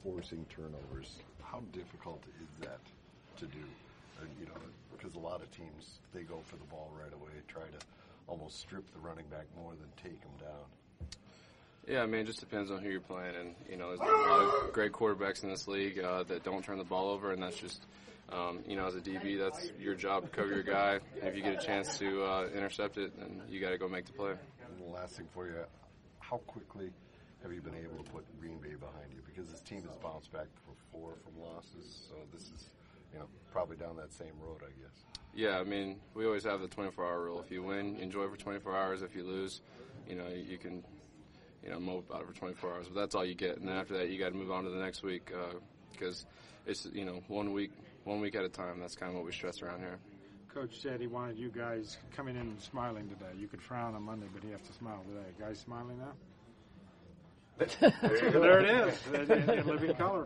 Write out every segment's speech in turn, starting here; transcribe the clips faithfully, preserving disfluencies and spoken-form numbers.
forcing turnovers. How difficult is that to do? And, you know, because a lot of teams, they go for the ball right away, try to almost strip the running back more than take them down. Yeah, I mean, it just depends on who you're playing. And, you know, there's a lot of great quarterbacks in this league uh, that don't turn the ball over, and that's just, um, you know, as a D B, that's your job to cover your guy. And if you get a chance to uh, intercept it, then you got to go make the play. And the last thing for you, how quickly have you been able to put Green Bay behind you? Because this team has bounced back for four from losses, so this is, you know, probably down that same road, I guess. Yeah, I mean, we always have the twenty-four hour rule. If you win, enjoy for twenty-four hours. If you lose, you know, you can, you know, mope about it for twenty-four hours. But that's all you get. And then after that, you got to move on to the next week because uh, it's, you know, one week, one week at a time. That's kind of what we stress around here. Coach said he wanted you guys coming in and smiling today. You could frown on Monday, but he has to smile today. Guys smiling now? There it is, in, in living color.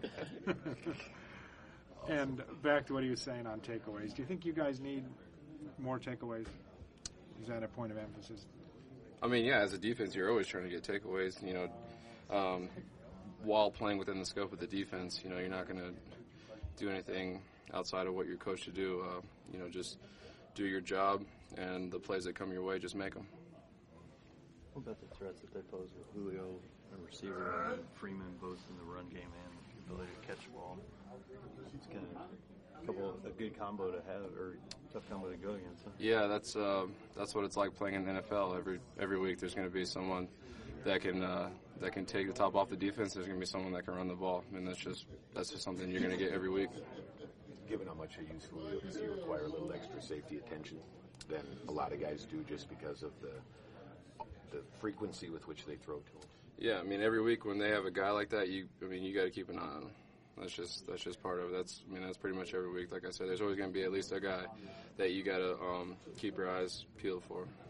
And back to what he was saying on takeaways. Do you think you guys need more takeaways? Is that a point of emphasis? I mean, yeah, as a defense, you're always trying to get takeaways, you know, um, while playing within the scope of the defense. You know, you're not going to do anything outside of what you're coached to do. Uh, you know, just do your job, and the plays that come your way, just make them. What about the threats that they pose with Julio, a receiver, and Freeman, both in the run game and the ability to catch the ball? It's kind of a couple of, a good combo to have, or tough combo to go against. Huh? Yeah, that's uh, that's what it's like playing in the N F L. Every every week, there's going to be someone that can uh, that can take the top off the defense. There's going to be someone that can run the ball, and that's just that's just something you're going to get every week. Given how much I use Julio, does he require a little extra safety attention than a lot of guys do, just because of the the frequency with which they throw to him? Yeah, I mean, every week when they have a guy like that, you I mean, you got to keep an eye on him. That's just that's just part of it. That's I mean that's pretty much every week. Like I said, there's always going to be at least a guy that you got to um, keep your eyes peeled for.